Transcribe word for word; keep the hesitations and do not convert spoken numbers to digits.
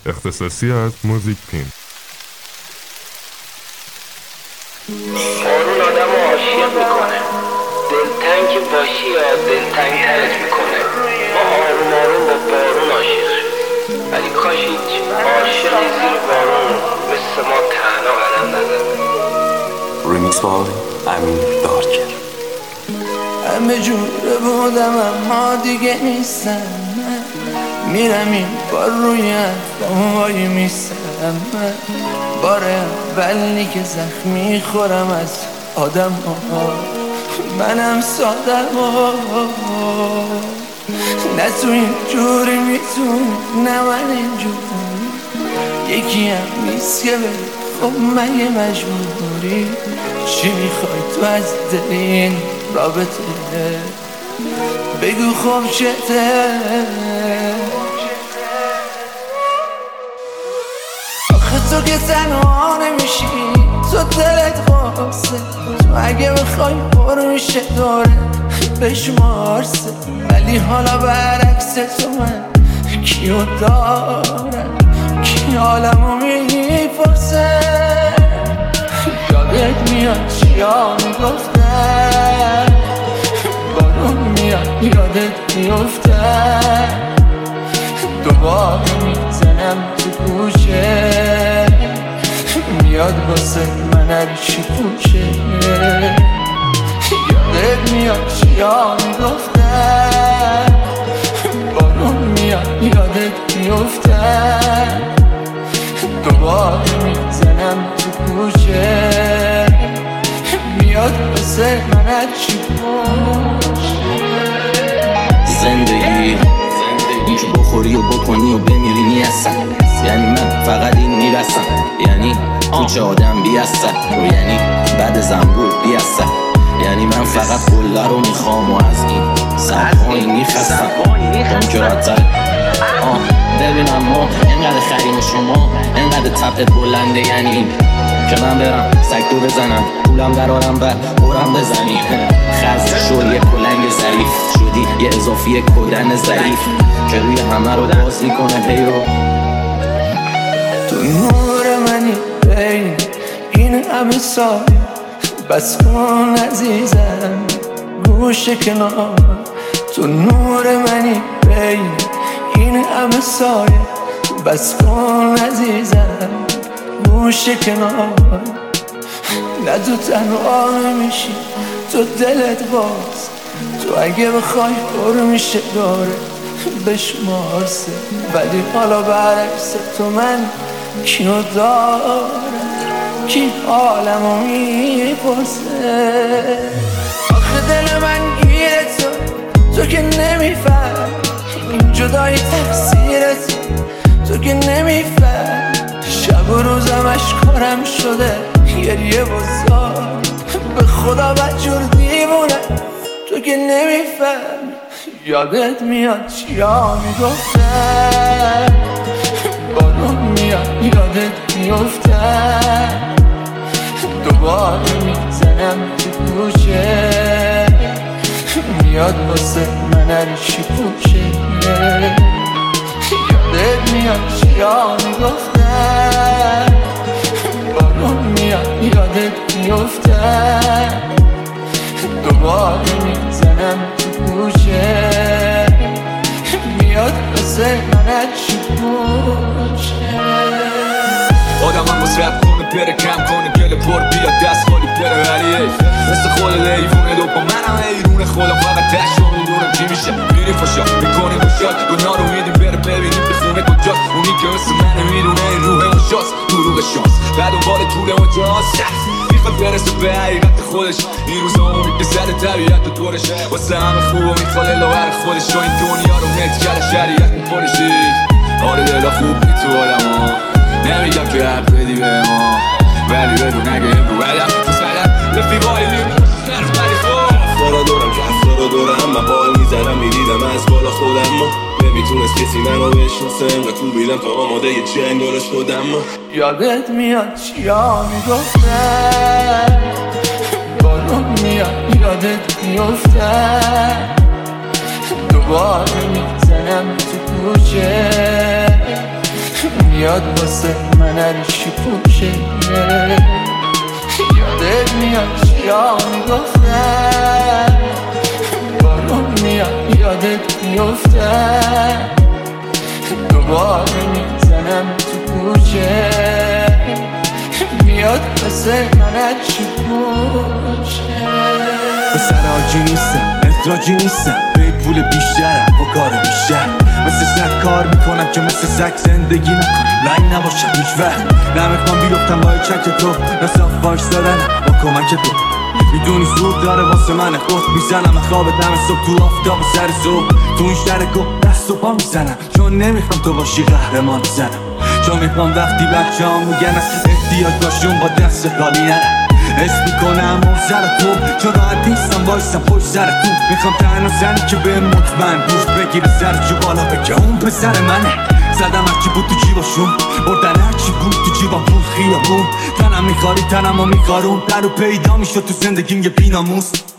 اختصاصی از موزیک پین. بارون آدم رو عاشق میکنه، دلتنگ که باشی یا دلتنگ ترت میکنه. ما آروم آروم با بارون عاشق شدیم، ولی کاش هیچ عاشقی زیر بارون مثل ما تنها قدم نزده. ریمیکس بای امین دارکر. همه جوره بودم اما دیگه نیستم، میرم این بار روی حرفام وای میستم. بار اولی که زخم میخورم از آدم ها، منم سادم ها. نه تو این جوری میتونی، نه من این جوری. یکی هم نیست که بری، خب مگه مجبوری؟ چی میخوای تو از دل این رابطه؟ بگو خب چته؟ آخه تو که تنها نمیشی، تو دلت قاسه. تو اگه بخوای برو میشه داره بشمارسه، ولی حالا برعکس تو من کیو دارم، کی حالمو میپرسه. یادت میاد چیا میگفتم، بارون میاد یادت میفتم. دوباره میزنم تو گوشه، میاد واسه من هرچی پوشه. یادت میاد چیا میگفتم، بارون میاد یادت میفتم. دوباره میزنم تو گوشه، میاد واسه من هرچی پوشه. زندگی این که بخوری و بکنی و بمیری نیستن، یعنی من فقط این میرسم، یعنی کوچه آدم بیستن، و یعنی بعد زنبور بیستن، یعنی من فقط قله رو میخوام و از این سرپایی میخستم. اون که راحت‌تر آه ببینم ما اینقدر خریم شما، اینقدر طبعت بلنده، یعنی این که من برم سکتو بزنم، پولم درارم بعد برم بزنی. خز شد یه کلنگ ظریف، شدی یه اضافی کدن ظریف که روی همه رو باز میکنه پیرو. تو نور منی بین این همه سایه، بس کن عزیزم گوش کنار. تو نور منی بین این همه سایه، بس کن عزیزم گوش کنار. نه تو تنها نمیشی، تو دلت باز. تو اگه بخوای برو میشه داره بشمارسه، ولی حالا برعکس تو من کیو دارم، کی حالمو میپرسه. آخه دل من گیره تو، تو که نمیفهم این جدایی تقصیرت، تو که نمیفهم شب و روزم اشکارم شده گریه بزار. به خدا بدجور دیوونه، تو که نمیفهم. یادت میاد چیا میگفتم، بارون میاد یادت میفتم. دوباره میزنم تو گوشه، میاد واسه من هرچی پوشه. یادت میاد چیا میگفتم، بارون میاد یادت میفتم. دوباره میزنم تو گوشه، میاد واسه من هرچی پوشه. آدم هم باز رب کنه بره، کم کنه گل پر بیاد دست خالی بره. ولی مثل خود لیوونه دو پا منم ایرونه، خودم فقط تشت رو میدونم چی میشه. میری فاشا میکنی باشاد، گناه رو میدیم بره ببینیم به خونه کجاست. اونی که مثل منه میدونه این روح مشاست، دروغ شانس بعد دنبال طول مجاست. میخواد برسه به حقیقت خودش، این روزا اونی که زده طبیعت و دورش. واسه همه خوب و میخواد لاور خودش، و این دنیا رو نت کرده شریعت میکنشی. آره دلا خوب بی تو آدم ها، نمیگم که حق بدی به ما، ولی بدون اگه امرو بدم تو سلم رفیقای میمون نرف بری خوب. افرا دارم که افرا دارم، من بال میزنم میدیدم از بالا خودم. ما نمیتونست کسی منو بشناسه، انقدر خوبیدم تا آماده یه جنگل شدم. یادت میاد چیا میگفتم، بارون میاد یادت میفتم. دوباره میزنم تو کوچه، میاد واسه من هرچی پوشه. یادت میاد چیا میگفتن، بارون میاد یادت میفتن، دوباره میزنم تو کوچه. میاد واسه من هرچی پوشه. پسر آجی نیستم، احتراجی نیستم، به پول بیشترم با کار بیشتر. مثل سگ کار میکنم که مثل سگ زندگی نکنم، رنگ نباشم هیچ وقت. نمیخوام بیفتم با چک تو، نصاف وایس دارنم با کمک تو. میدونی زود داره واسه من خود میزنم خواب دم صبح تو آفتاب سر صبح. تو این شهر گفت دست و پا میزنم، چون نمیخوام تو باشی قهرمان میزنم. چون میخوام وقتی بچه ها میگن از احتیاج باشون با دست خالی نرم. حس میکنم سر تو، چون راحت نیستم بایستم پشت سر تو. میخوام تنها زنی که به مطمئن روش بگیره سر جو بالا بگه اون پسر منه. زدم هرچی بود تو جیباشون، بردن هرچی بود تو جیبم پول خیابون. تنم میخواری تنم و میخارون، در رو پیدا میشد تو زندگیم یه بیناموس.